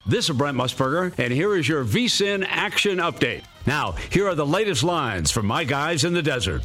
This is Brent Musburger, and here is your VSiN action update. Now, here are the latest lines from my guys in the desert.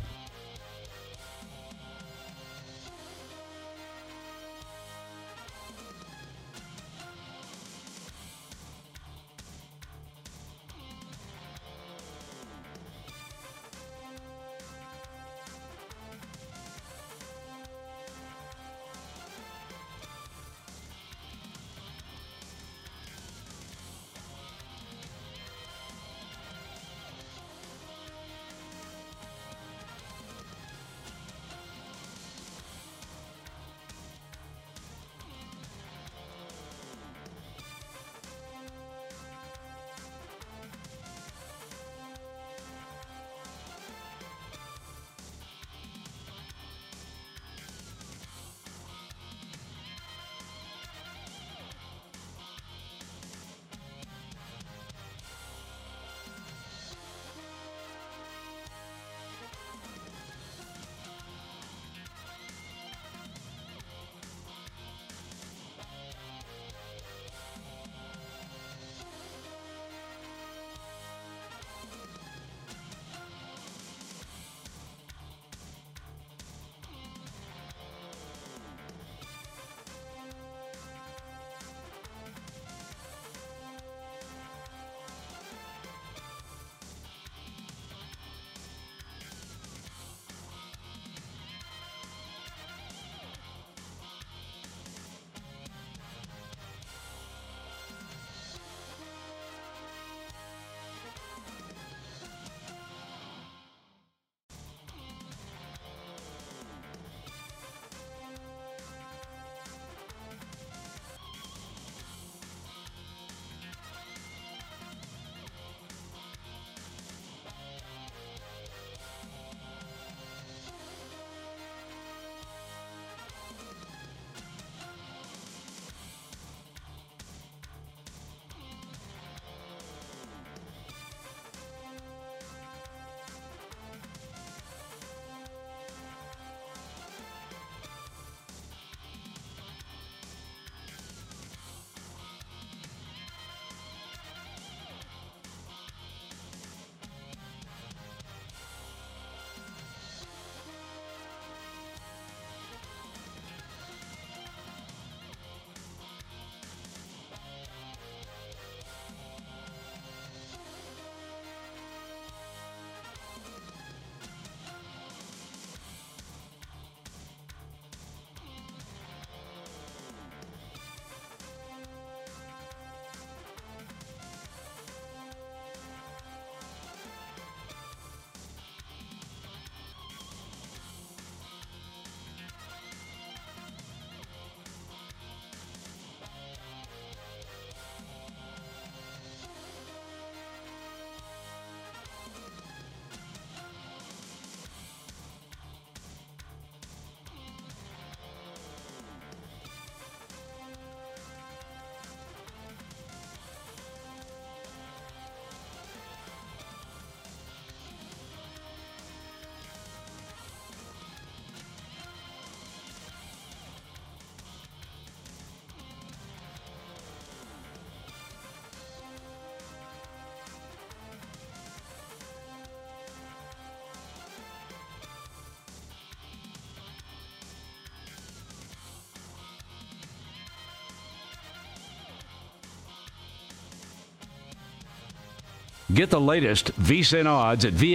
Get the latest VSiN odds at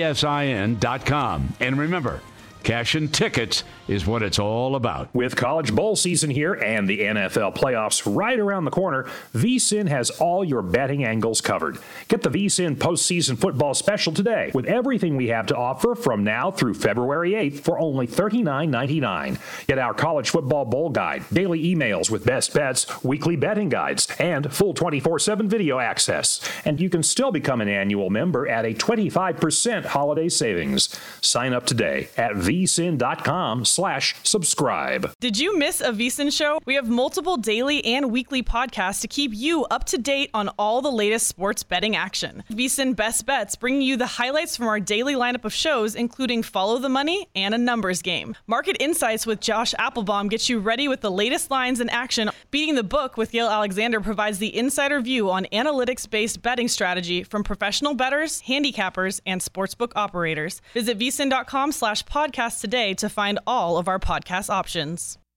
vsin.com. And remember, cashing tickets is what it's all about. With college bowl season here and the NFL playoffs right around the corner, VSiN has all your betting angles covered. Get the VSiN postseason football special today with everything we have to offer from now through February 8th for only $39.99. Get our college football bowl guide, daily emails with best bets, weekly betting guides, and full 24/7 video access. And you can still become an annual member at a 25% holiday savings. Sign up today at vsin.com/VSiN. VSIN.com/subscribe. Did you miss a VSiN show? We have multiple daily and weekly podcasts to keep you up to date on all the latest sports betting action. VSiN Best Bets bringing you the highlights from our daily lineup of shows, including Follow the Money and A Numbers Game. Market Insights with Josh Applebaum gets you ready with the latest lines and action. Beating the Book with Yale Alexander provides the insider view on analytics-based betting strategy from professional bettors, handicappers, and sportsbook operators. Visit VSiN.com/podcast today to find all of our podcast options.